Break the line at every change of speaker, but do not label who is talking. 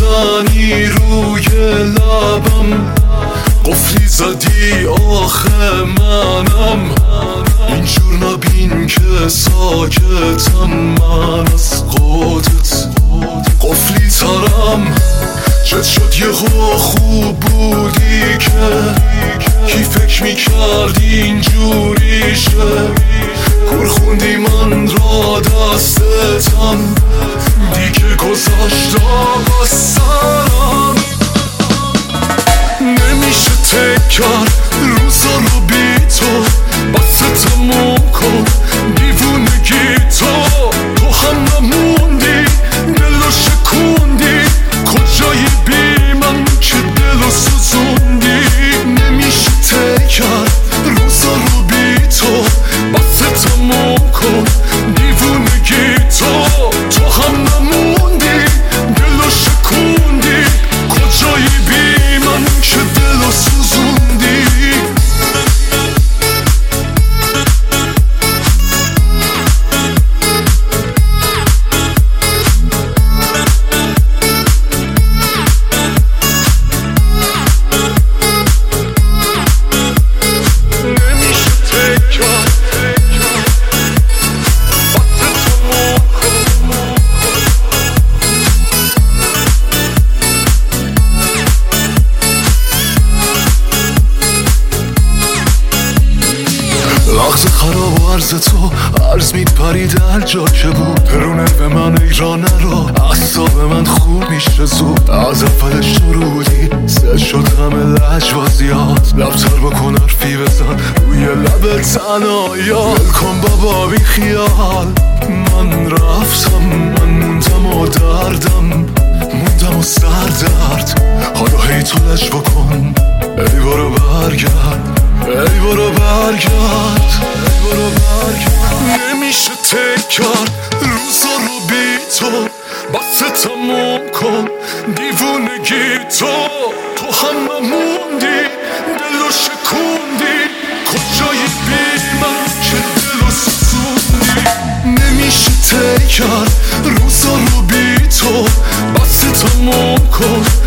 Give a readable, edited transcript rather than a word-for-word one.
میزنی روی لبم، قفلی زدی آخه منم. اینجور نبین که ساکتم من از خودت، قفلی ترم. چت شد یهو خوب بودی که کی فکر میکرد اینجوری شه. کور خوندی من را دستتم، دیگه گذاشتم از سرم. نمیشه تکر روزا رو بی تو، بس تموم کن دیوونگی تو. تو هم نموندی دلو شکوندی، کجای بی من که دلو سوزوندی. نمیشه تکر روزا رو بی تو، بس تموم کن دیوونگی تو. تو هم نموندی دلو شکوندی، کجای بی من که دلو سوزوندی. لحظه خراب و عرض تو عرض میپرید هر جا که بود. رونه به من ایرانه رو اعصاب من خوب میشه زود. از اول شروعی سه شد همه لجبازیات. لبتر بکن حرفی بزن روی لب تنهایا. ول کن بابا بی خیال، من رفتم، من موندم و دردم موندم و سردرد. حالا هی تو لج بکن، ای برو برگرد، ای برو برگرد، ای برو برگرد. نمیشه تکر روزا رو بی تو، بس تموم کن دیوونگی تو. تو هم نموندی دلو شکوندی، کجای بی من که دلو سوزوندی. نمیشه تکر روزا رو بی تو، بس تموم کن